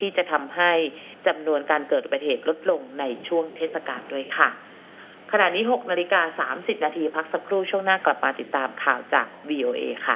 ที่จะทำให้จำนวนการเกิดอุบัติเหตุลดลงในช่วงเทศกาลด้วยค่ะขณะนี้ 6:30 น.พักสักครู่ช่วงหน้ากลับมาติดตามข่าวจาก VOA ค่ะ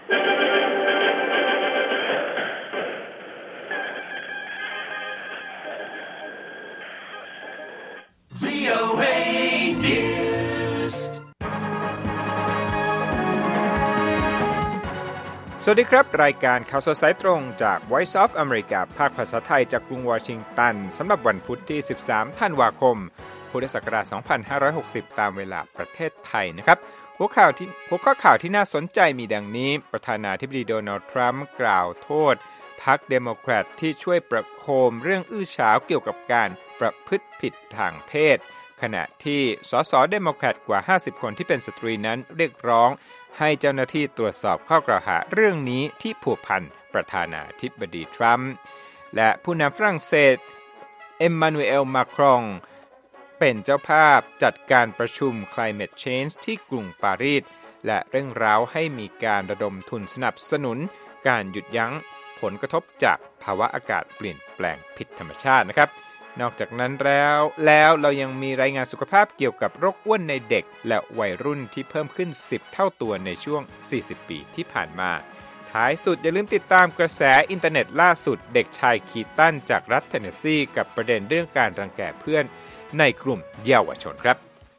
สวัสดีครับรายการข่าวสดสายตรงจาก Voice of America ภาคภาษาไทยจากกรุงวอชิงตันสำหรับวันพุธที่ 13 ธันวาคม พุทธศักราช 2560 ตามเวลาประเทศไทยนะครับหัวข้อข่าวที่น่าสนใจมีดังนี้ประธานาธิบดีโดนัลด์ทรัมป์กล่าวโทษพรรคเดโมแครตที่ช่วยประโคมเรื่องอื้อฉาวเกี่ยวกับการประพฤติผิดทางเพศขณะที่สสเดโมแครตกว่า50คนที่เป็นสตรีนั้นเรียกร้องให้เจ้าหน้าที่ตรวจสอบข้อกล่าวหาเรื่องนี้ที่ผัวพันประธานาธิบดีทรัมป์และผู้นำฝรั่งเศสเอ็มมานูเอลมาครองเป็นเจ้าภาพจัดการประชุม Climate Change ที่กรุงปารีสและเร่งร้าวให้มีการระดมทุนสนับสนุนการหยุดยั้งผลกระทบจากภาวะอากาศเปลี่ยนแปลงผิดธรรมชาตินะครับนอกจากนั้นแล้วเรายังมีรายงานสุขภาพเกี่ยวกับโรคอ้วนในเด็กและวัยรุ่นที่เพิ่มขึ้น10เท่าตัวในช่วง40ปีที่ผ่านมาท้ายสุดอย่าลืมติดตามกระแสอินเทอร์เน็ตล่าสุดเด็กชายคีตันจากรัฐเทนเนสซีกับประเด็นเรื่องการรังแกเพื่อนในกลุ่มเยาวชนครับ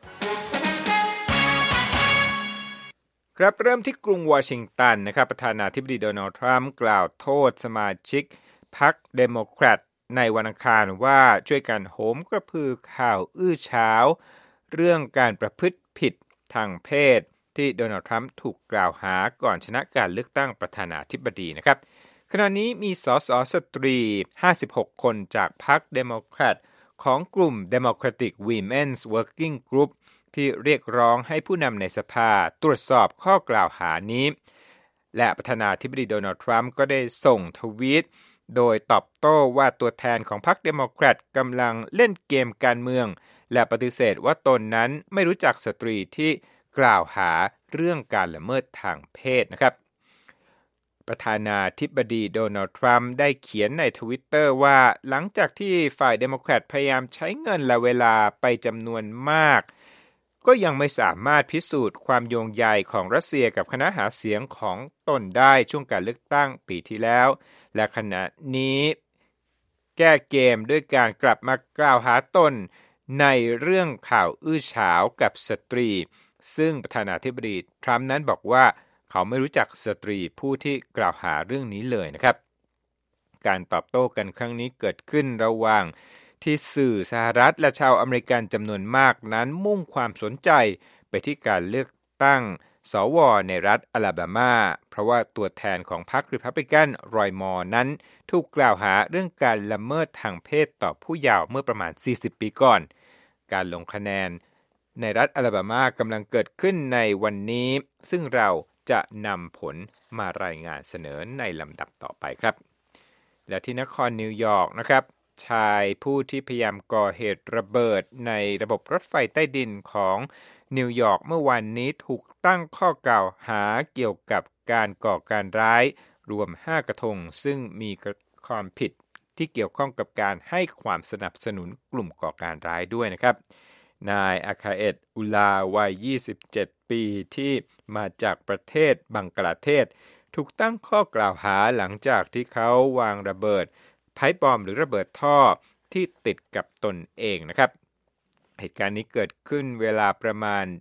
เริ่มที่กรุงวอชิงตันนะครับประธานาธิบดีโดนัลด์ทรัมป์กล่าวโทษสมาชิกพรรคเดโมแครตในวันอังคารว่าช่วยกันโหมกระพือข่าวอื้อฉาวเรื่องการประพฤติผิดทางเพศที่โดนัลด์ทรัมป์ถูกกล่าวหาก่อนชนะการเลือกตั้งประธานาธิบดีนะครับขณะนี้มีสสสตรี56คนจากพรรคเดโมแครตของกลุ่ม Democratic Women's Working Group ที่เรียกร้องให้ผู้นำในสภาตรวจสอบข้อกล่าวหานี้และประธานาธิบดีโดนัลด์ทรัมป์ก็ได้ส่งทวีตโดยตอบโต้ว่าตัวแทนของพรรคเดโมแครตกำลังเล่นเกมการเมืองและปฏิเสธว่าตนนั้นไม่รู้จักสตรีที่กล่าวหาเรื่องการละเมิดทางเพศนะครับประธานาธิบดีโดนัลด์ทรัมป์ได้เขียนใน Twitter ว่าหลังจากที่ฝ่ายเดโมแครตพยายามใช้เงินและเวลาไปจำนวนมากก็ยังไม่สามารถพิสูจน์ความโยงใยของรัสเซียกับคณะหาเสียงของตนได้ช่วงการเลือกตั้งปีที่แล้วและขณะนี้แก้เกมด้วยการกลับมากล่าวหาตนในเรื่องข่าวอื้อฉาวกับสตรีซึ่งประธานาธิบดีทรัมป์นั้นบอกว่าเขาไม่รู้จักสตรีผู้ที่กล่าวหาเรื่องนี้เลยนะครับการตอบโต้กันครั้งนี้เกิดขึ้นระหว่างที่สื่อสหรัฐและชาวอเมริกันจำนวนมากนั้นมุ่งความสนใจไปที่การเลือกตั้งสวในรัฐอลาบามาเพราะว่าตัวแทนของพรรครีพับลิกันรอยมอร์นั้นถูกกล่าวหาเรื่องการละเมิดทางเพศต่อผู้เยาว์เมื่อประมาณ40ปีก่อนการลงคะแนนในรัฐอลาบามากำลังเกิดขึ้นในวันนี้ซึ่งเราจะนำผลมารายงานเสนอในลำดับต่อไปครับและที่นครนิวยอร์กนะครับชายผู้ที่พยายามก่อเหตุระเบิดในระบบรถไฟใต้ดินของนิวยอร์กเมื่อวันนี้ถูกตั้งข้อกล่าวหาเกี่ยวกับการก่อการร้ายรวม5กระทงซึ่งมีความผิดที่เกี่ยวข้องกับการให้ความสนับสนุนกลุ่มก่อการร้ายด้วยนะครับนายอาคาเอตอุลาวัย27ปีที่มาจากประเทศบังกลาเทศถูกตั้งข้อกล่าวหาหลังจากที่เขาวางระเบิดไพป์บอมหรือระเบิดท่อที่ติดกับตนเองนะครับเหตุการณ์นี้เกิดขึ้นเวลาประมาณ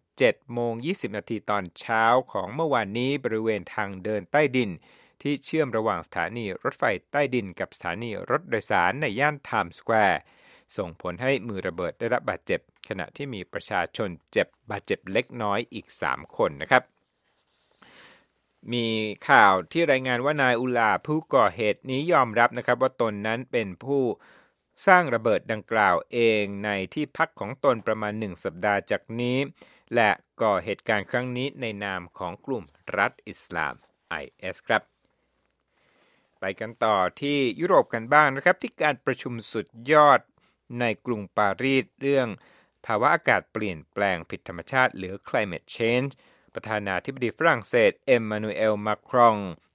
7:20 น.ตอนเช้าของเมื่อวานนี้บริเวณทางเดินใต้ดินที่เชื่อมระหว่างสถานีรถไฟใต้ดินกับสถานีรถโดยสารในย่านไทม์สแควร์ส่งผลให้มือระเบิดได้รับบาดเจ็บขณะที่มีประชาชนบาดเจ็บเล็กน้อยอีก3คนนะครับมีข่าวที่รายงานว่านายอุลาผู้ก่อเหตุนี้ยอมรับนะครับว่าตนนั้นเป็นผู้สร้างระเบิดดังกล่าวเองในที่พักของตนประมาณ1สัปดาห์จากนี้และก่อเหตุการณ์ครั้งนี้ในนามของกลุ่มรัฐอิสลาม IS ครับไปกันต่อที่ยุโรปกันบ้างนะครับที่การประชุมสุดยอดในกรุงปารีสเรื่องภาวะอากาศเปลี่ยนแปลงผิดธรรมชาติหรือ Climate Change ประธานาธิบดีฝรั่งเศสเอ็มมานูเอลมาครอง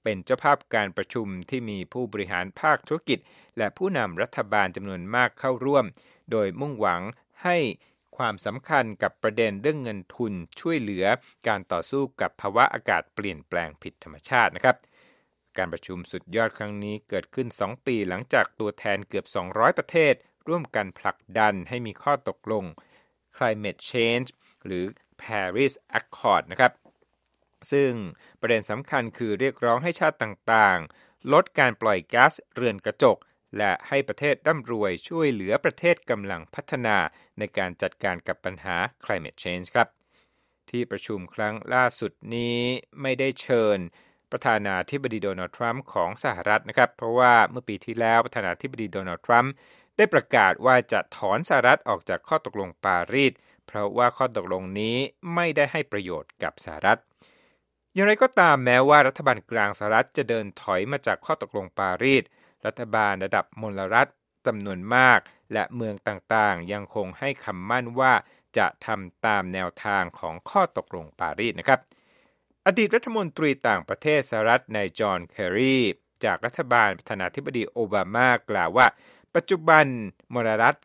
เป็นเจ้าภาพการประชุมที่มีผู้บริหารภาคธุรกิจและผู้นำรัฐบาลจำนวนมากเข้าร่วมโดยมุ่งหวังให้ความสำคัญกับประเด็นเรื่องเงินทุนช่วยเหลือการต่อสู้กับภาวะอากาศเปลี่ยนแปลงผิดธรรมชาตินะครับการประชุมสุดยอดครั้งนี้เกิดขึ้น2 ปีหลังจากตัวแทนเกือบ200ประเทศร่วมกันผลักดันให้มีข้อตกลง Climate Change หรือ Paris Accord นะครับซึ่งประเด็นสำคัญคือเรียกร้องให้ชาติต่างๆลดการปล่อยก๊าซเรือนกระจกและให้ประเทศร่ำรวยช่วยเหลือประเทศกำลังพัฒนาในการจัดการกับปัญหา Climate Change ครับที่ประชุมครั้งล่าสุดนี้ไม่ได้เชิญประธานาธิบดีโดนัลด์ทรัมป์ของสหรัฐนะครับเพราะว่าเมื่อปีที่แล้วประธานาธิบดีโดนัลด์ทรัมป์ได้ประกาศว่าจะถอนสหรัฐออกจากข้อตกลงปารีสเพราะว่าข้อตกลงนี้ไม่ได้ให้ประโยชน์กับสหรัฐอย่างไรก็ตามแม้ว่ารัฐบาลกลางสหรัฐจะเดินถอยมาจากข้อตกลงปารีสรัฐบาลระดับมลรัฐจำนวนมากและเมืองต่างๆยังคงให้คำมั่นว่าจะทำตามแนวทางของข้อตกลงปารีสนะครับอดีตรัฐมนตรีต่างประเทศสหรัฐนายจอห์นเคอรีจากรัฐบาลประธานาธิบดีโอบามากล่าวว่าปัจจุบันมลรัฐ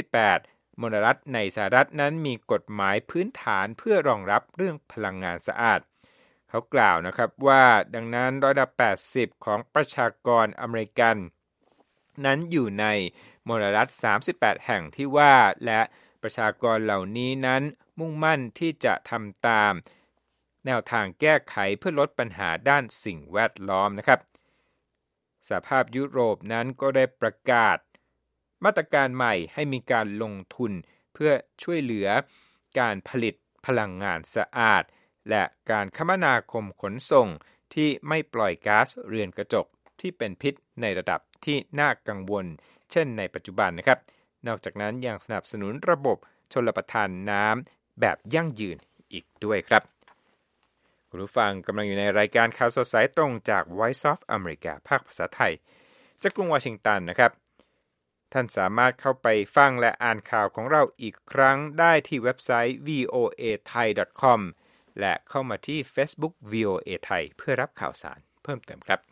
38มลรัฐในสหรัฐนั้นมีกฎหมายพื้นฐานเพื่อรองรับเรื่องพลังงานสะอาดเขากล่าวนะครับว่าดังนั้น80%ของประชากรอเมริกันนั้นอยู่ในมลรัฐ38แห่งที่ว่าและประชากรเหล่านี้นั้นมุ่งมั่นที่จะทำตามแนวทางแก้ไขเพื่อลดปัญหาด้านสิ่งแวดล้อมนะครับสหภาพยุโรปนั้นก็ได้ประกาศมาตรการใหม่ให้มีการลงทุนเพื่อช่วยเหลือการผลิตพลังงานสะอาดและการคมนาคมขนส่งที่ไม่ปล่อยก๊าซเรือนกระจกที่เป็นพิษในระดับที่น่ากังวลเช่นในปัจจุบันนะครับนอกจากนั้นยังสนับสนุนระบบชลประทานน้ำแบบยั่งยืนอีกด้วยครับคุณผู้ฟังกำลังอยู่ในรายการข่าวสดสายตรงจาก Voice of America ภาคภาษาไทยจากกรุงวอชิงตันนะครับท่านสามารถเข้าไปฟังและอ่านข่าวของเราอีกครั้งได้ที่เว็บไซต์ voathai.com และเข้ามาที่ Facebook VOA ไทยเพื่อรับข่าวสารเพิ่มเติมครับ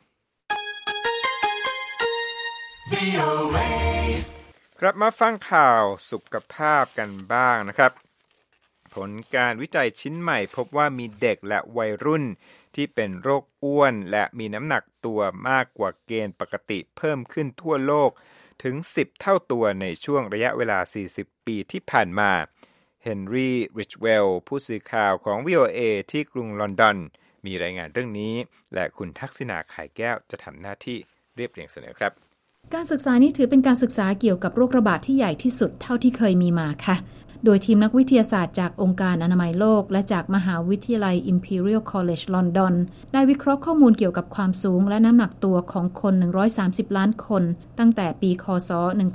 ครับมาฟังข่าวสุขภาพกันบ้างนะครับผลการวิจัยชิ้นใหม่พบว่ามีเด็กและวัยรุ่นที่เป็นโรคอ้วนและมีน้ำหนักตัวมากกว่าเกณฑ์ปกติเพิ่มขึ้นทั่วโลกถึง10เท่าตัวในช่วงระยะเวลา40ปีที่ผ่านมาเฮนรี่ริชเวลล์ผู้สื่อข่าวของ VOA ที่กรุงลอนดอนมีรายงานเรื่องนี้และคุณทักษิณาไข่แก้วจะทำหน้าที่เรียบเรียงเสนอครับการศึกษานี้ถือเป็นการศึกษาเกี่ยวกับโรคระบาดที่ใหญ่ที่สุดเท่าที่เคยมีมาค่ะโดยทีมนักวิทยาศาสตร์จากองค์การอนามัยโลกและจากมหาวิทยาลัย Imperial College London ได้วิเคราะห์ข้อมูลเกี่ยวกับความสูงและน้ำหนักตัวของคน130ล้านคนตั้งแต่ปีค.ศ.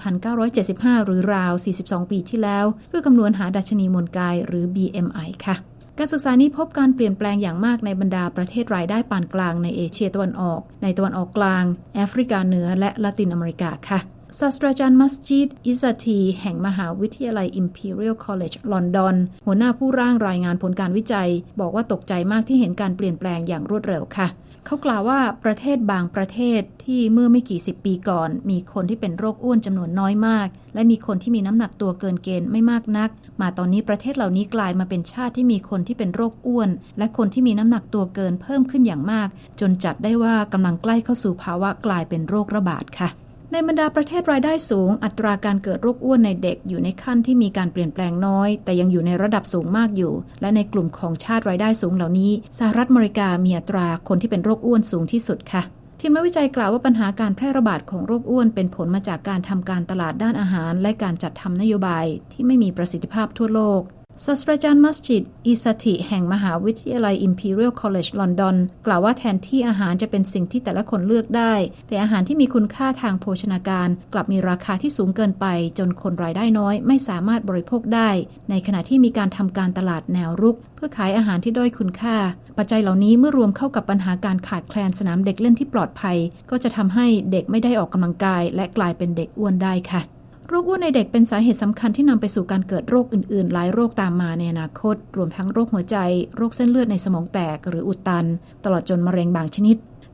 1975หรือราว42ปีที่แล้วเพื่อคำนวณหาดัชนีมวลกายหรือ BMI ค่ะการศึกษานี้พบการเปลี่ยนแปลงอย่างมากในบรรดาประเทศรายได้ปานกลางในเอเชียตะวันออกในตะวันออกกลางแอฟริกาเหนือและละตินอเมริกาค่ะศาสตราจารย์มัสจิดอิซาตีแห่งมหาวิทยาลัย Imperial College London หัวหน้าผู้ร่างรายงานผลการวิจัยบอกว่าตกใจมากที่เห็นการเปลี่ยนแปลงอย่างรวดเร็วค่ะเขากล่าวว่าประเทศบางประเทศที่เมื่อไม่กี่สิบปีก่อนมีคนที่เป็นโรคอ้วนจำนวนน้อยมากและมีคนที่มีน้ำหนักตัวเกินเกณฑ์ไม่มากนักมาตอนนี้ประเทศเหล่านี้กลายมาเป็นชาติที่มีคนที่เป็นโรคอ้วนและคนที่มีน้ำหนักตัวเกินเพิ่มขึ้นอย่างมากจนจัดได้ว่ากำลังใกล้เข้าสู่ภาวะกลายเป็นโรคระบาดค่ะในบรรดาประเทศรายได้สูงอัตราการเกิดโรคอ้วนในเด็กอยู่ในขั้นที่มีการเปลี่ยนแปลงน้อยแต่ยังอยู่ในระดับสูงมากอยู่และในกลุ่มของชาติรายได้สูงเหล่านี้สหรัฐอเมริกามีอัตราคนที่เป็นโรคอ้วนสูงที่สุดค่ะทีมนักวิจัยกล่าวว่าปัญหาการแพร่ระบาดของโรคอ้วนเป็นผลมาจากการทำการตลาดด้านอาหารและการจัดทำนโยบายที่ไม่มีประสิทธิภาพทั่วโลกศาสตราจารย์มัสจิดอิซาติแห่งมหาวิทยาลัย Imperial College London กล่าวว่าแทนที่อาหารจะเป็นสิ่งที่แต่ละคนเลือกได้แต่อาหารที่มีคุณค่าทางโภชนาการกลับมีราคาที่สูงเกินไปจนคนรายได้น้อยไม่สามารถบริโภคได้ในขณะที่มีการทำการตลาดแนวรุกเพื่อขายอาหารที่ด้อยคุณค่าปัจจัยเหล่านี้เมื่อรวมเข้ากับปัญหาการขาดแคลนสนามเด็กเล่นที่ปลอดภัยก็จะทำให้เด็กไม่ได้ออกกำลังกายและกลายเป็นเด็กอ้วนได้ค่ะโรคอ้วนในเด็กเป็นสาเหตุสำคัญที่นำไปสู่การเกิดโรคอื่นๆหลายโรคตามมาในอนาคตรวมทั้งโรคหัวใจโรคเส้นเลือดในสมองแตกหรืออุดตันตลอดจนมะเร็งบางชนิด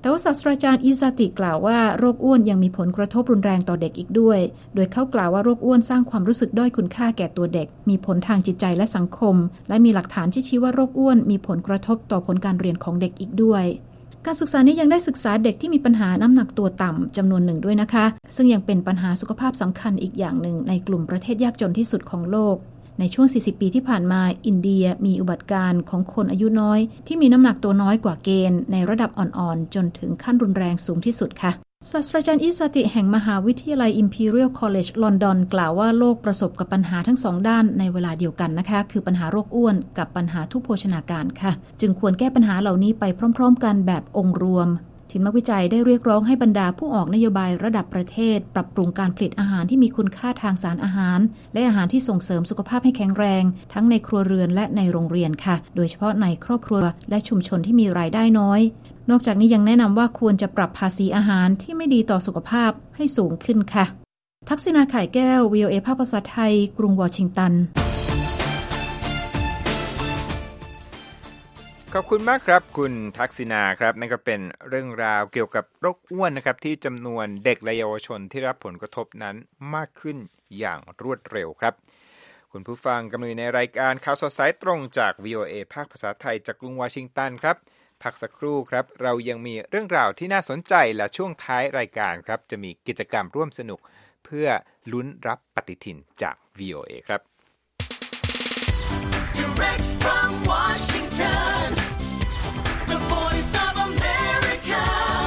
แต่ว่าศาสตราจารย์อิซาติกล่าวว่าโรคอ้วนยังมีผลกระทบรุนแรงต่อเด็กอีกด้วยโดยเขากล่าวว่าโรคอ้วนสร้างความรู้สึกด้อยคุณค่าแก่ตัวเด็กมีผลทางจิตใจและสังคมและมีหลักฐานที่ชี้ว่าโรคอ้วนมีผลกระทบต่อผลการเรียนของเด็กอีกด้วยการศึกษานี้ยังได้ศึกษาเด็กที่มีปัญหาน้ำหนักตัวต่ำจำนวนหนึ่งด้วยนะคะซึ่งยังเป็นปัญหาสุขภาพสำคัญอีกอย่างหนึ่งในกลุ่มประเทศยากจนที่สุดของโลกในช่วง40ปีที่ผ่านมาอินเดียมีอุบัติการณ์ของคนอายุน้อยที่มีน้ำหนักตัวน้อยกว่าเกณฑ์ในระดับอ่อนๆจนถึงขั้นรุนแรงสูงที่สุดค่ะศาสตราจารย์อิสติแห่งมหาวิทยาลัย Imperial College London กล่าวว่าโลกประสบกับปัญหาทั้งสองด้านในเวลาเดียวกันนะคะคือปัญหาโรคอ้วนกับปัญหาทุพโภชนาการค่ะจึงควรแก้ปัญหาเหล่านี้ไปพร้อมๆกันแบบองค์รวมทีมนักวิจัยได้เรียกร้องให้บรรดาผู้ออกนโยบายระดับประเทศปรับปรุงการผลิตอาหารที่มีคุณค่าทางสารอาหารและอาหารที่ส่งเสริมสุขภาพให้แข็งแรงทั้งในครัวเรือนและในโรงเรียนค่ะโดยเฉพาะในครอบครัวและชุมชนที่มีรายได้น้อยนอกจากนี้ยังแนะนำว่าควรจะปรับภาษีอาหารที่ไม่ดีต่อสุขภาพให้สูงขึ้นค่ะทักษิณา ข่ายแก้ว VOA ภาคภาษาไทยกรุงวอชิงตันขอบคุณมากครับคุณทักษิณาครับนั่นก็เป็นเรื่องราวเกี่ยวกับโรคอ้วนนะครับที่จำนวนเด็กและเยาวชนที่รับผลกระทบนั้นมากขึ้นอย่างรวดเร็วครับคุณผู้ฟังกำลังอยู่ในรายการข่าวสดสายตรงจาก VOA ภาคภาษาไทยจากกรุงวอชิงตันครับพักสักครู่ครับเรายังมีเรื่องราวที่น่าสนใจและช่วงท้ายรายการครับจะมีกิจกรรมร่วมสนุกเพื่อลุ้นรับปฏิทินจาก VOA ครับ Direct from Washington, the voice of America,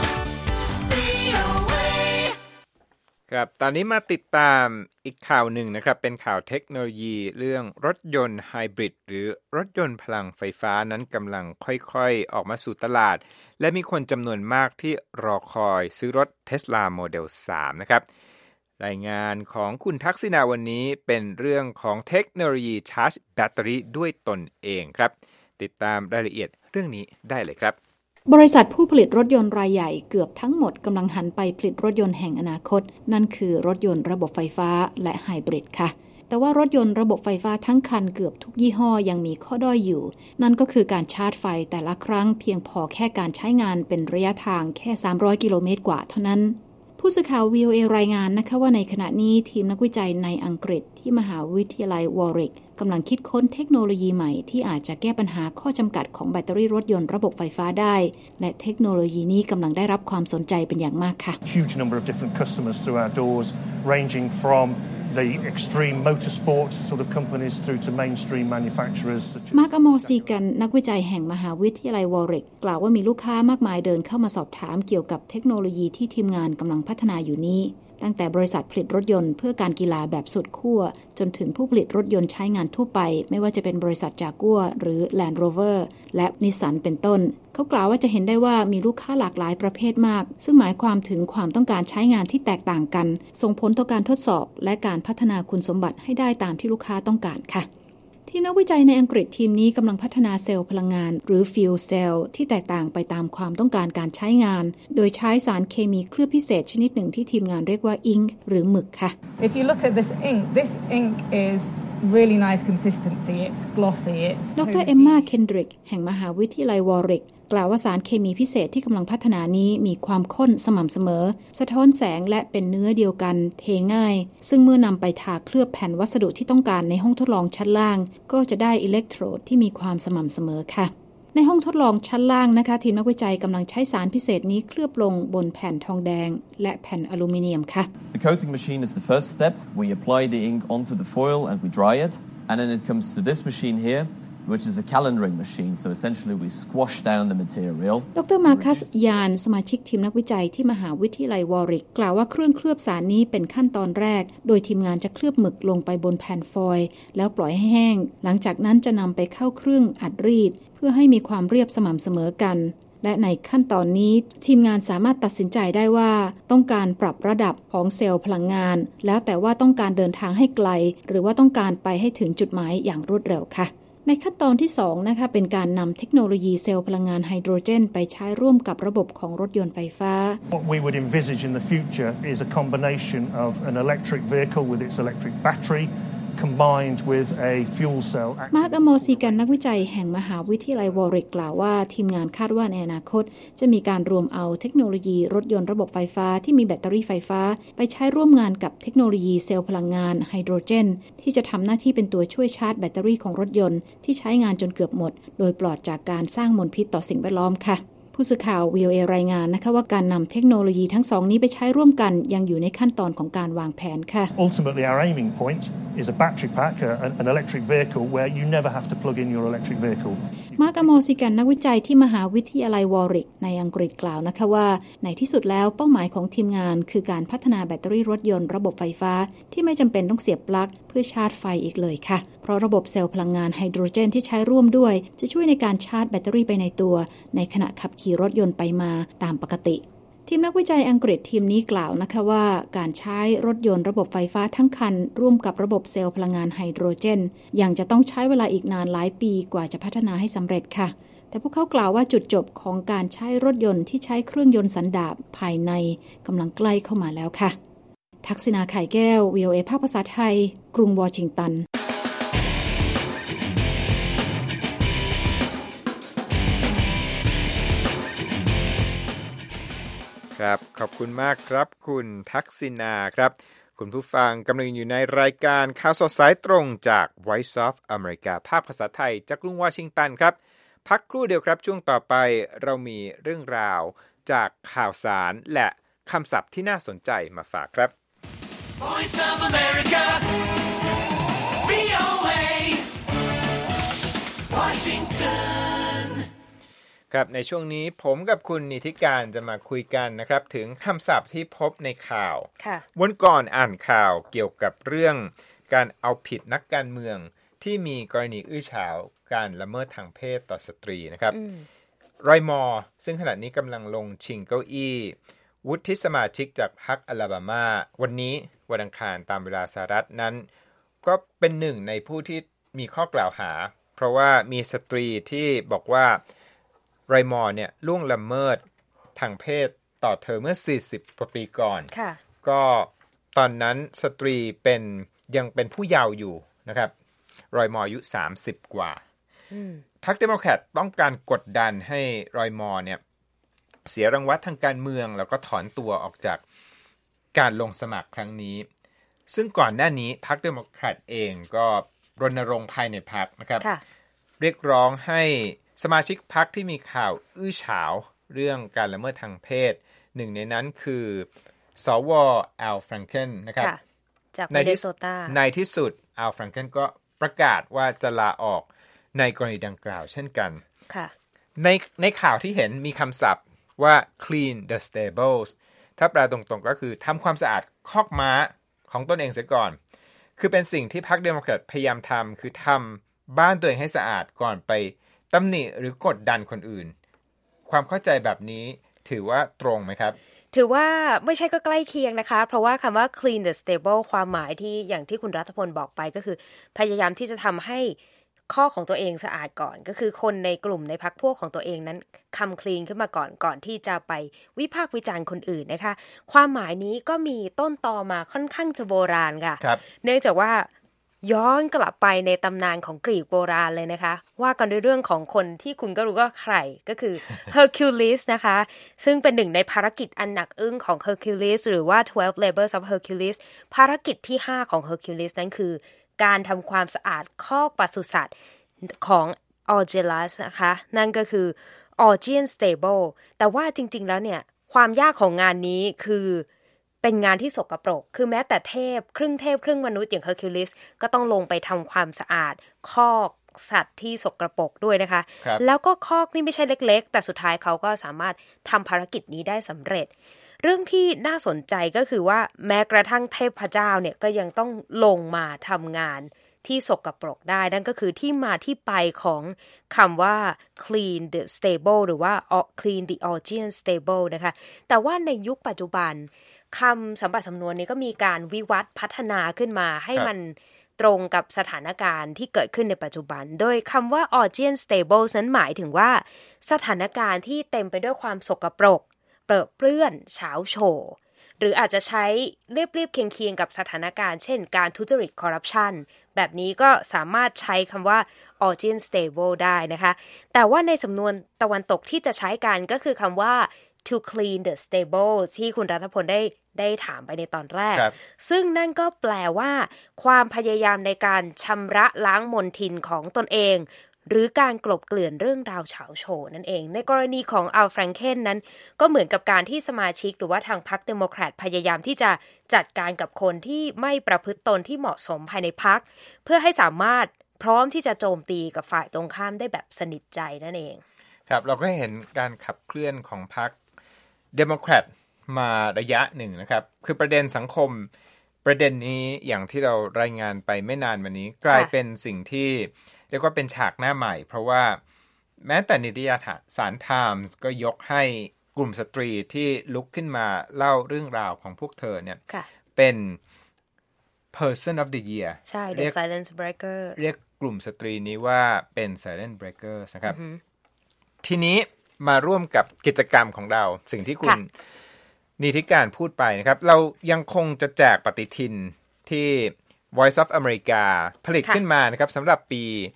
VOA ครับตอนนี้มาติดตามอีกข่าวหนึ่งนะครับเป็นข่าวเทคโนโลยีเรื่องรถยนต์ไฮบริดหรือรถยนต์พลังไฟฟ้านั้นกำลังค่อยๆออกมาสู่ตลาดและมีคนจำนวนมากที่รอคอยซื้อรถ Tesla Model 3 นะครับรายงานของคุณทักษิณาวันนี้เป็นเรื่องของเทคโนโลยีชาร์จแบตเตอรี่ด้วยตนเองครับติดตามรายละเอียดเรื่องนี้ได้เลยครับบริษัทผู้ผลิตรถยนต์รายใหญ่เกือบทั้งหมดกำลังหันไปผลิตรถยนต์แห่งอนาคตนั่นคือรถยนต์ระบบไฟฟ้าและไฮบริดค่ะแต่ว่ารถยนต์ระบบไฟฟ้าทั้งคันเกือบทุกยี่ห้อยังมีข้อด้อยอยู่นั่นก็คือการชาร์จไฟแต่ละครั้งเพียงพอแค่การใช้งานเป็นระยะทางแค่300กิโลเมตรกว่าเท่านั้นผู้สื่อข่าว VOA รายงานนะคะว่าในขณะนี้ทีมนักวิจัยในอังกฤษที่มหาวิทยาลัยวอริกกำลังคิดค้นเทคโนโลยีใหม่ที่อาจจะแก้ปัญหาข้อจำกัดของแบตเตอรี่รถยนต์ระบบไฟฟ้าได้และเทคโนโลยีนี้กำลังได้รับความสนใจเป็นอย่างมากค่ะ Huge number of different customers through our doors ranging from the extreme motorsport sort of companies through to mainstream manufacturers such as มาร์ค อมอร์ซีกันนักวิจัยแห่งมหาวิทยาลัยวอริกกล่าวว่ามีลูกค้ามากมายเดินเข้ามาสอบถามเกี่ยวกับเทคโนโลยีที่ทีมงานกำลังพัฒนาอยู่นี้ตั้งแต่บริษัทผลิตรถยนต์เพื่อการกีฬาแบบสุดขั้วจนถึงผู้ผลิตรถยนต์ใช้งานทั่วไปไม่ว่าจะเป็นบริษัทจากัวหรือ Land Rover และนิสสันเป็นต้นเขากล่าวว่าจะเห็นได้ว่ามีลูกค้าหลากหลายประเภทมากซึ่งหมายความถึงความต้องการใช้งานที่แตกต่างกันส่งผลต่อการทดสอบและการพัฒนาคุณสมบัติให้ได้ตามที่ลูกค้าต้องการค่ะทีมนักวิจัยในอังกฤษทีมนี้กำลังพัฒนาเซลล์พลังงานหรือฟิวเซลล์ที่แตกต่างไปตามความต้องการการใช้งานโดยใช้สารเคมีเคลือบพิเศษชนิดหนึ่งที่ทีมงานเรียกว่าอิงค์หรือหมึกค่ะ If you look at this ink is really nice consistency. It's glossy. It's ดร. เอมมาเคนดริกแห่งมหาวิทยาลัยวอริกกล่าวว่าสารเคมีพิเศษที่กำลังพัฒนานี้มีความข้นสม่ำเสมอสะท้อนแสงและเป็นเนื้อเดียวกันเทง่ายซึ่งเมื่อนำไปทาเคลือบแผ่นวัสดุที่ต้องการในห้องทดลองชั้นล่างก็จะได้อิเล็กโทรดที่มีความสม่ำเสมอค่ะในห้องทดลองชั้นล่างนะคะทีมนักวิจัยกำลังใช้สารพิเศษนี้เคลือบลงบนแผ่นทองแดงและแผ่นอลูมิเนียมค่ะ The coating machine is the first step. We apply the ink onto the foil and we dry it. And then it comes to this machine here, which is a calendering machine. So essentially we squash down the material. ดร. มาร์คัส ยานสมาชิกทีมนักวิจัยที่มหาวิทยาลัยวอริกกล่าวว่าเครื่องเคลือบสารนี้เป็นขั้นตอนแรกโดยทีมงานจะเคลือบหมึกลงไปบนแผ่นฟอยล์แล้วปล่อยให้แห้งหลังจากนั้นจะนำไปเข้าเครื่องอัดรีดเพื่อให้มีความเรียบสม่ำเสมอกันและในขั้นตอนนี้ทีมงานสามารถตัดสินใจได้ว่าต้องการปรับระดับของเซลล์พลังงานแล้วแต่ว่าต้องการเดินทางให้ไกลหรือว่าต้องการไปให้ถึงจุดหมายอย่างรวดเร็วค่ะในขั้นตอนที่2นะคะเป็นการนำเทคโนโลยีเซลล์พลังงานไฮโดรเจนไปใช้ร่วมกับระบบของรถยนต์ไฟฟ้า What we would envisage in the future is a combination of an electric vehicle with its electric battery combined with a fuel cell. มาร์ค อโมซีกันนักวิจัยแห่งมหาวิทยาลัยวอริกกล่าวว่าทีมงานคาดว่าในอนาคตจะมีการรวมเอาเทคโนโลยีรถยนต์ระบบไฟฟ้าที่มีแบตเตอรี่ไฟฟ้าไปใช้ร่วมงานกับเทคโนโลยีเซลล์พลังงานไฮโดรเจนที่จะทำหน้าที่เป็นตัวช่วยชาร์จแบตเตอรี่ของรถยนต์ที่ใช้งานจนเกือบหมดโดยปลอดจากการสร้างมลพิษต่อสิ่งแวดล้อมค่ะผู้สื่อข่าว VOA รายงานนะคะว่าการนำเทคโนโลยีทั้งสองนี้ไปใช้ร่วมกันยังอยู่ในขั้นตอนของการวางแผนค่ะ Ultimately, our aiming point is a battery pack, an electric vehicle where you never have to plug in your electric vehicle. มาร์ค อโมซีกันนักวิจัยที่มหาวิทยาลัยวอริกในอังกฤษกล่าวนะคะว่าในที่สุดแล้วเป้าหมายของทีมงานคือการพัฒนาแบตเตอรี่รถยนต์ระบบไฟฟ้าที่ไม่จำเป็นต้องเสียบปลั๊กเพื่อชาร์จไฟอีกเลยค่ะเพราะระบบเซลล์พลังงานไฮโดรเจนที่ใช้ร่วมด้วยจะช่วยในการชาร์จแบตเตอรี่ไปในตัวในขณะขับขี่รถยนต์ไปมาตามปกติทีมนักวิจัยอังกฤษทีมนี้กล่าวนะคะว่าการใช้รถยนต์ระบบไฟฟ้าทั้งคันร่วมกับระบบเซลล์พลังงานไฮโดรเจนยังจะต้องใช้เวลาอีกนานหลายปีกว่าจะพัฒนาให้สำเร็จค่ะแต่พวกเขากล่าวว่าจุดจบของการใช้รถยนต์ที่ใช้เครื่องยนต์สันดาปภายในกำลังใกล้เข้ามาแล้วค่ะทักษิณา ไข่แก้ว VOA ภาคภาษาไทยกรุงวอชิงตันครับขอบคุณมากครับคุณทักษิณาครับคุณผู้ฟังกำลังอยู่ในรายการข่าวสดสายตรงจาก Voice of America ภาคภาษาไทยจากกรุงวอชิงตันครับพักครู่เดียวครับช่วงต่อไปเรามีเรื่องราวจากข่าวสารและคำศัพท์ที่น่าสนใจมาฝากครับ Voice of America, VOA, Washington. ครับในช่วงนี้ผมกับคุณนิติการจะมาคุยกันนะครับถึงคำศัพท์ที่พบในข่าววันก่อนอ่านข่าวเกี่ยวกับเรื่องการเอาผิดนักการเมืองที่มีกรณีอื้อฉาวการละเมิดทางเพศต่อสตรีนะครับรอยมอร์ซึ่งขณะนี้กำลังลงชิงเก้าอี้วุฒิสมาชิกจากพรรคอลาบามาวันนี้วันอังคารตามเวลาสหรัฐนั้นก็เป็นหนึ่งในผู้ที่มีข้อกล่าวหาเพราะว่ามีสตรีที่บอกว่าไรมอร์เนี่ยล่วงละเมิดทางเพศต่อเธอเมื่อ40กว่าปีก่อนก็ตอนนั้นสตรียังเป็นผู้เยาว์อยู่นะครับรอยมอร์อายุ30กว่าพรรคเดโมแครตต้องการกดดันให้รอยมอร์เนี่ยเสียรางวัลทางการเมืองแล้วก็ถอนตัวออกจากการลงสมัครครั้งนี้ซึ่งก่อนหน้านี้พรรคเดโมแครตเองก็รณรงค์ภายในพรรคนะครับเรียกร้องให้สมาชิกพรรคที่มีข่าวอื้อฉาวเรื่องการละเมิดทางเพศหนึ่งในนั้นคือสว.อัล แฟรงเกนนะครับจากมินนิโซตาในที่สุดอัล แฟรงเกนก็ประกาศว่าจะลาออกในกรณีดังกล่าวเช่นกันในข่าวที่เห็นมีคำศัพท์ว่า clean the stables ถ้าแปลตรงๆก็คือทำความสะอาดคอกม้าของตนเองเสียก่อนคือเป็นสิ่งที่พรรคเดโมแครตพยายามทำคือทำบ้านตัวเองให้สะอาดก่อนไปตำหนิหรือกดดันคนอื่นความเข้าใจแบบนี้ถือว่าตรงไหมครับถือว่าไม่ใช่ก็ใกล้เคียงนะคะเพราะว่าคำว่า clean the stable ความหมายที่อย่างที่คุณรัฐพลบอกไปก็คือพยายามที่จะทำให้ข้อของตัวเองสะอาดก่อนก็คือคนในกลุ่มในพรรคพวกของตัวเองนั้นคำคลีนขึ้นมาก่อนที่จะไปวิพากษ์วิจารณ์คนอื่นนะคะความหมายนี้ก็มีต้นตอมาค่อนข้างจะโบราณค่ะเนื่องจากว่าย้อนกลับไปในตำนานของกรีกโบราณเลยนะคะว่ากันด้วยเรื่องของคนที่คุณก็รู้ว่าใครก็คือ Hercules นะคะซึ่งเป็นหนึ่งในภารกิจอันหนักอึ้งของ Hercules หรือว่า 12 Labors of Hercules ภารกิจที่5ของ Hercules นั้นคือการทำความสะอาดคอกปศุสัตว์ของ Aeschylus นะคะนั่นก็คือ Augean Stable แต่ว่าจริงๆแล้วเนี่ยความยากของงานนี้คือเป็นงานที่สกปรกคือแม้แต่เทพครึ่งมนุษย์อย่าง Hercules ก็ต้องลงไปทำความสะอาดคอกสัตว์ที่สกปรกด้วยนะคะแล้วก็คอกนี่ไม่ใช่เล็กๆแต่สุดท้ายเขาก็สามารถทำภารกิจนี้ได้สำเร็จเรื่องที่น่าสนใจก็คือว่าแม้กระทั่งเทพเจ้าเนี่ยก็ยังต้องลงมาทำงานที่สกปรกได้นั่นก็คือที่มาที่ไปของคำว่า clean the stable หรือว่า clean the Augean stable นะคะแต่ว่าในยุคปัจจุบันคำสัมบัติสำนวนนี้ก็มีการวิวัฒน์พัฒนาขึ้นมาให้มันตรงกับสถานการณ์ที่เกิดขึ้นในปัจจุบันโดยคำว่า Augean stable นั้นหมายถึงว่าสถานการณ์ที่เต็มไปด้วยความสกปรกเปรอะเปื้อนเฉาโฉหรืออาจจะใช้เรียบเคียงกับสถานการณ์เช่นการทุจริตคอร์รัปชันแบบนี้ก็สามารถใช้คำว่า origin stable ได้นะคะแต่ว่าในสำนวนตะวันตกที่จะใช้กันก็คือคำว่า to clean the stable ที่คุณรัฐพลได้ถามไปในตอนแรกซึ่งนั่นก็แปลว่าความพยายามในการชำระล้างมลทินของตนเองหรือการกลบเกลื่อนเรื่องราวเฉาโฉนั่นเองในกรณีของอัลแฟรงเคนนั้นก็เหมือนกับการที่สมาชิกหรือว่าทางพรรคเดโมแครตพยายามที่จะจัดการกับคนที่ไม่ประพฤติตนที่เหมาะสมภายในพรรคเพื่อให้สามารถพร้อมที่จะโจมตีกับฝ่ายตรงข้ามได้แบบสนิทใจนั่นเองครับเราก็เห็นการขับเคลื่อนของพรรคเดโมแครตมาระยะหนึ่งนะครับคือประเด็นสังคมประเด็นนี้อย่างที่เรารายงานไปไม่นานมานี้กลายเป็นสิ่งที่เรียกว่าเป็นฉากหน้าใหม่เพราะว่าแม้แต่นิตยสาร Times ก็ยกให้กลุ่มสตรีที่ลุกขึ้นมาเล่าเรื่องราวของพวกเธอเนี่ยเป็น Person of the Year ใช่ The Silence Breaker เรียกกลุ่มสตรีนี้ว่าเป็น Silence Breakers นะครับทีนี้มาร่วมกับกิจกรรมของเราสิ่งที่คุณนิติการพูดไปนะครับเรายังคงจะแจกปฏิทินที่ Voice of America ผลิตขึ้นมานะครับสำหรับปี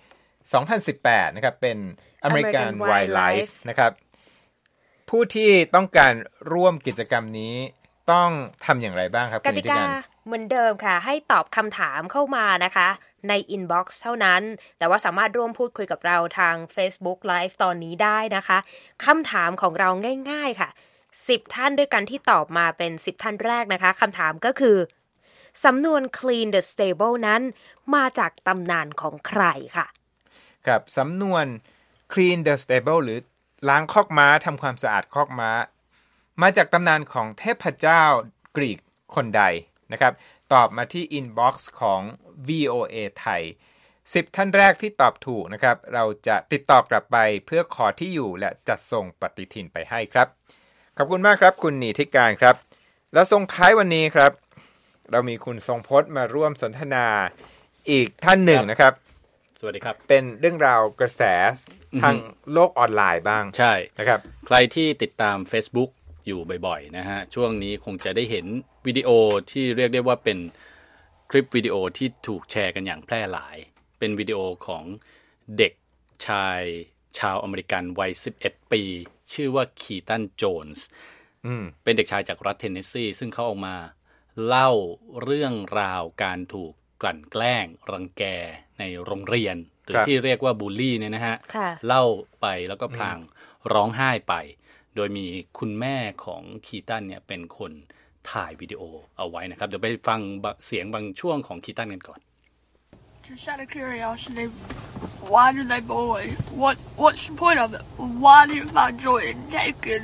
2018 นะครับเป็น American Wildlife นะครับผู้ที่ต้องการร่วมกิจกรรมนี้ต้องทำอย่างไรบ้างครับกติกาเหมือนเดิมค่ะให้ตอบคำถามเข้ามานะคะใน inbox เท่านั้นแต่ว่าสามารถร่วมพูดคุยกับเราทาง Facebook Live ตอนนี้ได้นะคะคำถามของเราง่ายๆค่ะ10 ท่านด้วยกันที่ตอบมาเป็น10ท่านแรกนะคะคำถามก็คือสำนวน clean the stable นั้นมาจากตำนานของใครค่ะครับสำนวน clean the stable หรือล้างคอกม้าทำความสะอาดคอกม้ามาจากตำนานของเทพเจ้ากรีกคนใดนะครับตอบมาที่ inbox ของ VOA ไทย10ท่านแรกที่ตอบถูกนะครับเราจะติดต่อกลับไปเพื่อขอที่อยู่และจัดส่งปฏิทินไปให้ครับขอบคุณมากครับคุณนิติการครับแล้วส่งท้ายวันนี้ครับเรามีคุณทรงพจน์มาร่วมสนทนาอีกท่านหนึ่งนะครับสวัสดีครับเป็นเรื่องราวกระแสทางโลกออนไลน์บ้างใช่นะครับใครที่ติดตาม Facebook อยู่บ่อยๆนะฮะช่วงนี้คงจะได้เห็นวิดีโอที่เรียกได้ว่าเป็นคลิปวิดีโอที่ถูกแชร์กันอย่างแพร่หลายเป็นวิดีโอของเด็กชายชาวอเมริกันวัย11ปีชื่อว่าคีตันโจนส์เป็นเด็กชายจากรัฐเทนเนสซีซึ่งเขาออกมาเล่าเรื่องราวการถูกกลั่นแกล้งรังแกในโรงเรียนหรือที่เรียกว่าบูลลี่เนี่ยนะฮะเล่าไปแล้วก็พลางร้องไห้ไปโดยมีคุณแม่ของคีตันเนี่ยเป็นคนถ่ายวิดีโอเอาไว้นะครับเดี๋ยวไปฟังเสียงบางช่วงของคีตันกันก่อน Just out of curiosity, why do they bully? What's the point of it? Why do you find joy in taking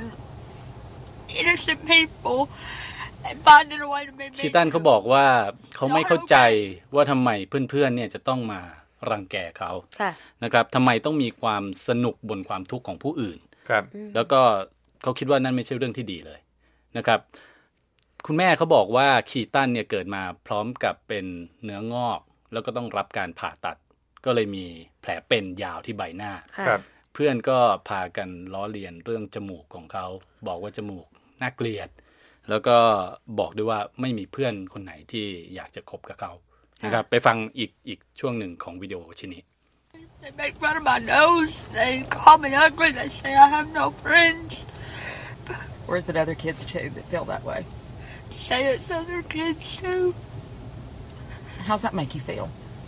innocent people and finding a way to make คีตันเขาบอกว่าเขาไม่เข้าใจว่าทำไมเพื่อนๆเนี่ยจะต้องมารังแกเขานะครับทำไมต้องมีความสนุกบนความทุกข์ของผู้อื่นครับแล้วก็เขาคิดว่านั่นไม่ใช่เรื่องที่ดีเลยนะครับคุณแม่เขาบอกว่าคีตันเนี่ยเกิดมาพร้อมกับเป็นเนื้องอกแล้วก็ต้องรับการผ่าตัดก็เลยมีแผลเป็นยาวที่ใบหน้าเพื่อนก็พากันล้อเลียนเรื่องจมูกของเขาบอกว่าจมูกน่าเกลียดแล้วก็บอกด้วยว่าไม่มีเพื่อนคนไหนที่อยากจะคบกับเขานะครับไปฟังอีกช่วงหนึ่งของวิดีโอชิ้นนี้ They make fun of my nose. They call me ugly. They say I have no friends. Or is it other kids too that feel that way? Say it's other kids too. How's that make you feel?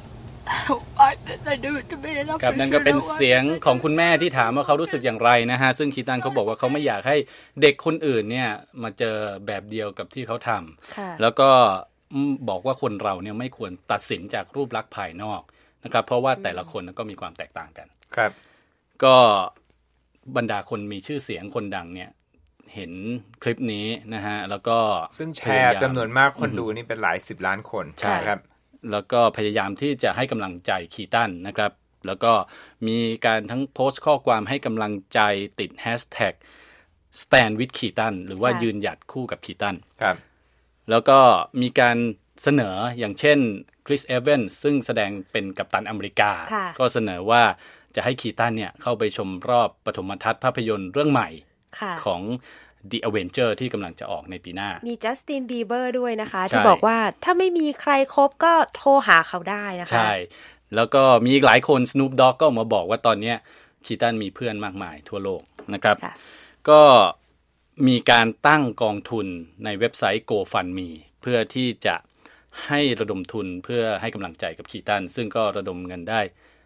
They do it to me, and I'm ครับนั่นก็เป็นเสียงของคุณแม่ที่ถามว่าเขารู้สึกอย่างไรนะฮะซึ่งคีตันเขาบอกว่าเขาไม่อยากให้เด็กคนอื่นเนี่ยมาเจอแบบเดียวกับที่เขาทำแล้วก็บอกว่าคนเราเนี่ยไม่ควรตัดสินจากรูปลักษณ์ภายนอกนะครับเพราะว่าแต่ละคนก็มีความแตกต่างกันครับก็บรรดาคนมีชื่อเสียงคนดังเนี่ยเห็นคลิปนี้นะฮะแล้วก็ซึ่งแชร์จำนวนมากคนดูนี่เป็นหลาย10ล้านคนใช่ครับแล้วก็พยายามที่จะให้กำลังใจคีตันนะครับแล้วก็มีการทั้งโพสต์ข้อความให้กำลังใจติด hashtag stand with คีตันหรือว่ายืนหยัดคู่กับคีตันครับแล้วก็มีการเสนออย่างเช่นคริสเอเวนส์ซึ่งแสดงเป็นกัปตันอเมริกาก็เสนอว่าจะให้คีตันเนี่ยเข้าไปชมรอบปฐมทัศน์ภาพยนตร์เรื่องใหม่ของ The Avenger ที่กำลังจะออกในปีหน้ามี Justin Bieber ด้วยนะคะที่บอกว่าถ้าไม่มีใครคบก็โทรหาเขาได้นะคะใช่แล้วก็มีอีกหลายคน Snoop Dogg ก็ออกมาบอกว่าตอนนี้คีตันมีเพื่อนมากมายทั่วโลกนะครับก็มีการตั้งกองทุนในเว็บไซต์ GoFundMe เพื่อที่จะให้ระดมทุนเพื่อให้กำลังใจกับคีตันซึ่งก็ระดมเงินได้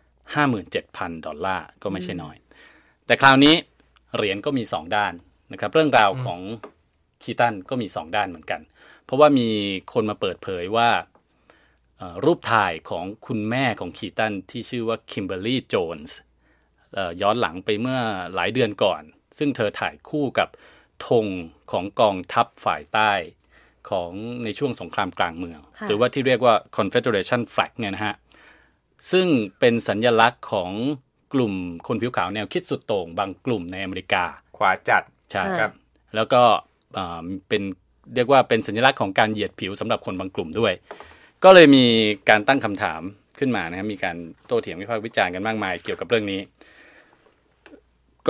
$57,000 ก็ไม่ใช่น้อยแต่คราวนี้เหรียญก็มี2ด้านนะครับเรื่องราวของคีตันก็มี2ด้านเหมือนกันเพราะว่ามีคนมาเปิดเผยว่ารูปถ่ายของคุณแม่ของคีตันที่ชื่อว่าคิมเบอร์รี่โจนส์ย้อนหลังไปเมื่อหลายเดือนก่อนซึ่งเธอถ่ายคู่กับธงของกองทัพฝ่ายใต้ของในช่วงสงครามกลางเมืองหรือว่าที่เรียกว่า Confederation Flag เนี่ยนะฮะซึ่งเป็นสัญลักษณ์ของกลุ่มคนผิวขาวแนวคิดสุดโต่งบางกลุ่มในอเมริกาขวาจัดใช่ครับแล้วก็เป็นเรียกว่าเป็นสัญลักษณ์ของการเหยียดผิวสำหรับคนบางกลุ่มด้วยก็เลยมีการตั้งคำถามขึ้นมานะครับมีการโต้เถียงวิพากษ์วิจารณ์กันมากมายเกี่ยวกับเรื่องนี้ก็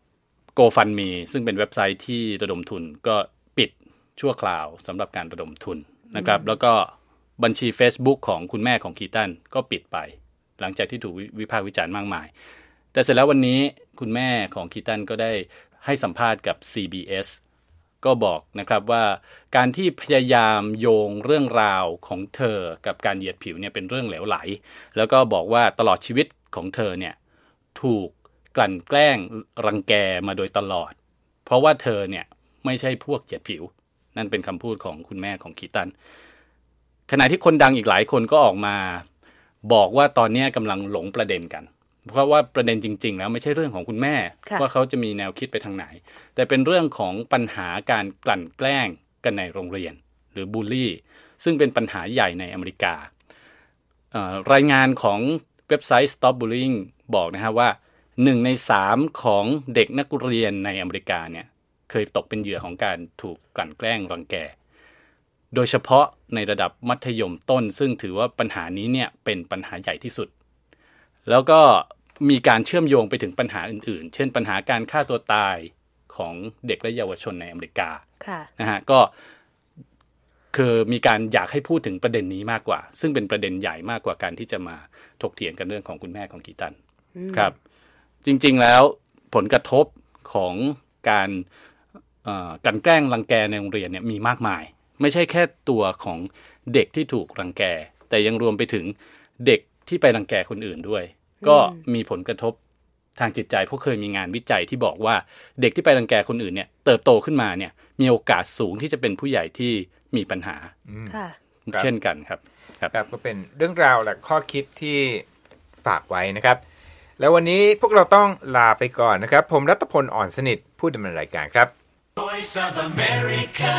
GoFundMe ซึ่งเป็นเว็บไซต์ที่ระดมทุนก็ปิดชั่วคราวสำหรับการระดมทุนนะครับแล้วก็บัญชี Facebook ของคุณแม่ของคีตันก็ปิดไปหลังจากที่ถูกวิพากษ์วิจารณ์มากมายแต่เสร็จแล้ววันนี้คุณแม่ของคีตันก็ได้ให้สัมภาษณ์กับ CBS ก็บอกนะครับว่าการที่พยายามโยงเรื่องราวของเธอกับการเหยียดผิวเนี่ยเป็นเรื่องเหลวไหลแล้วก็บอกว่าตลอดชีวิตของเธอเนี่ยถูกกลั่นแกล้งรังแกมาโดยตลอดเพราะว่าเธอเนี่ยไม่ใช่พวกเหยียดผิวนั่นเป็นคำพูดของคุณแม่ของคีตันขณะที่คนดังอีกหลายคนก็ออกมาบอกว่าตอนนี้กำลังหลงประเด็นกันเพราะว่าประเด็นจริงๆแล้วไม่ใช่เรื่องของคุณแม่ว่าเขาจะมีแนวคิดไปทางไหนแต่เป็นเรื่องของปัญหาการกลั่นแกล้งกันในโรงเรียนหรือบูลลี่ซึ่งเป็นปัญหาใหญ่ในอเมริการายงานของเว็บไซต์ Stop Bullying บอกนะฮะว่า1 ใน 3ของเด็กนักเรียนในอเมริกาเนี่ยเคยตกเป็นเหยื่อของการถูกกลั่นแกล้งรังแกโดยเฉพาะในระดับมัธยมต้นซึ่งถือว่าปัญหานี้เนี่ยเป็นปัญหาใหญ่ที่สุดแล้วก็มีการเชื่อมโยงไปถึงปัญหาอื่นๆเช่นปัญหาการฆ่าตัวตายของเด็กและเยาวชนในอเมริกานะฮะก็คือมีการอยากให้พูดถึงประเด็นนี้มากกว่าซึ่งเป็นประเด็นใหญ่มากกว่าการที่จะมาถกเถียงกันเรื่องของคุณแม่ของคีตันครับจริงๆแล้วผลกระทบของการกลั่นแกล้งรังแกในโรงเรียนเนี่ยมีมากมายไม่ใช่แค่ตัวของเด็กที่ถูกรังแกแต่ยังรวมไปถึงเด็กที่ไปรังแกคนอื่นด้วยก็มีผลกระทบทางจิตใจเพราะเคยมีงานวิจัยที่บอกว่าเด็กที่ไปรังแกคนอื่นเนี่ยเติบโตขึ้นมาเนี่ยมีโอกาสสูงที่จะเป็นผู้ใหญ่ที่มีปัญหาเช่นกันครับครับก็เป็นเรื่องราวและข้อคิดที่ฝากไว้นะครับแล้ววันนี้พวกเราต้องลาไปก่อนนะครับผมรัตพลอ่อนสนิทผู้ดำเนินรายการครับ Voice of America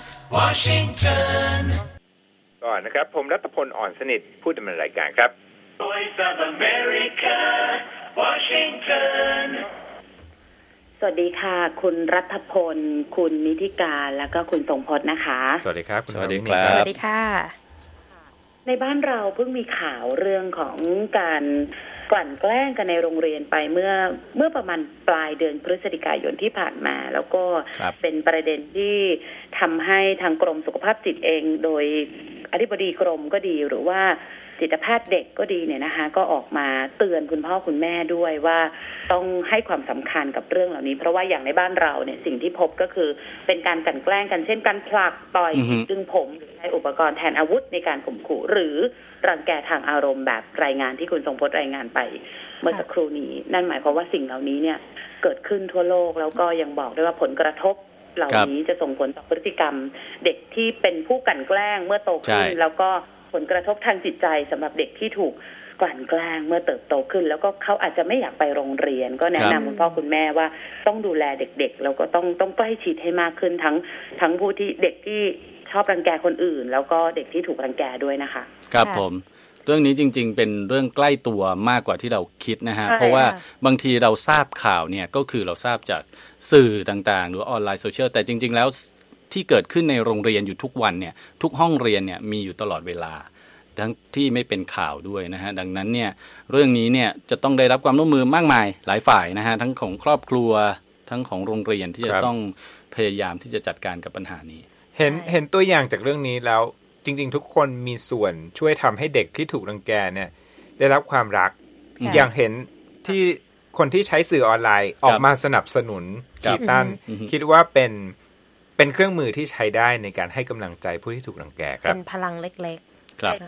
Washington ก่อนนะครับผมรัตพลอ่อนสนิทผู้ดำเนินรายการครับ Voice of America Washington สวัสดีค่ะคุณรัฐพลคุณนิติการแล้วก็คุณทรงพจน์นะคะสวัสดีครับสวัสดีครับสวัสดีค่ะในบ้านเราเพิ่งมีข่าวเรื่องของการกลั่นแกล้งกันในโรงเรียนไปเมื่อประมาณปลายเดือนพฤศจิกายนที่ผ่านมาแล้วก็เป็นประเด็นที่ทำให้ทางกรมสุขภาพจิตเองโดยอธิบดีกรมก็ดีหรือว่าจิตแพทย์เด็กก็ดีเนี่ยนะคะก็ออกมาเตือนคุณพ่อคุณแม่ด้วยว่าต้องให้ความสำคัญกับเรื่องเหล่านี้เพราะว่าอย่างในบ้านเราเนี่ยสิ่งที่พบก็คือเป็นการกลั่นแกล้งกันเช่นการผลักต่อยดึงผมหรือใช้อุปกรณ์แทนอาวุธในการข่มขู่หรือรังแกทางอารมณ์แบบรายงานที่คุณทรงพจน์รายงานไปเมื่อสักครู่นี้นั่นหมายความว่าสิ่งเหล่านี้เนี่ยเกิดขึ้นทั่วโลกแล้วก็ยังบอกด้วยว่าผลกระทบเหล่านี้จะส่งผลต่อพฤติกรรมเด็กที่เป็นผู้กลั่นแกล้งเมื่อโตขึ้นแล้วก็ผลกระทบทางจิตใจสำหรับเด็กที่ถูกกลั่นแกล้งเมื่อเติบโตขึ้นแล้วก็เขาอาจจะไม่อยากไปโรงเรียนก็แนะนำคุณพ่อคุณแม่ว่าต้องดูแลเด็กๆแล้วก็ต้องใกล้ชิดให้มากขึ้นทั้งผู้ที่เด็กที่ชอบรังแกคนอื่นแล้วก็เด็กที่ถูกรังแกด้วยนะคะครับผมเรื่องนี้จริงๆเป็นเรื่องใกล้ตัวมากกว่าที่เราคิดนะฮะเพราะว่าบางทีเราทราบข่าวเนี่ยก็คือเราทราบจากสื่อต่างๆหรือออนไลน์โซเชียลแต่จริงๆแล้วที่เกิดขึ้นในโรงเรียนอยู่ทุกวันเนี่ยทุกห้องเรียนเนี่ยมีอยู่ตลอดเวลาทั้งที่ไม่เป็นข่าวด้วยนะฮะดังนั้นเนี่ยเรื่องนี้เนี่ยจะต้องได้รับความร่วมมือมากมายหลายฝ่ายนะฮะทั้งของครอบครัวทั้งของโรงเรียนที่จะต้องพยายามที่จะจัดการกับปัญหานี้เห็นตัวอย่างจากเรื่องนี้แล้วจริงๆทุกคนมีส่วนช่วยทำให้เด็กที่ถูกรังแกเนี่ยได้รับความรักอย่างเห็นที่คนที่ใช้สื่อออนไลน์ออกมาสนับสนุนคีตันคิดว่าเป็นเครื่องมือที่ใช้ได้ในการให้กำลังใจผู้ที่ถูกรังแกครับเป็นพลังเล็กๆ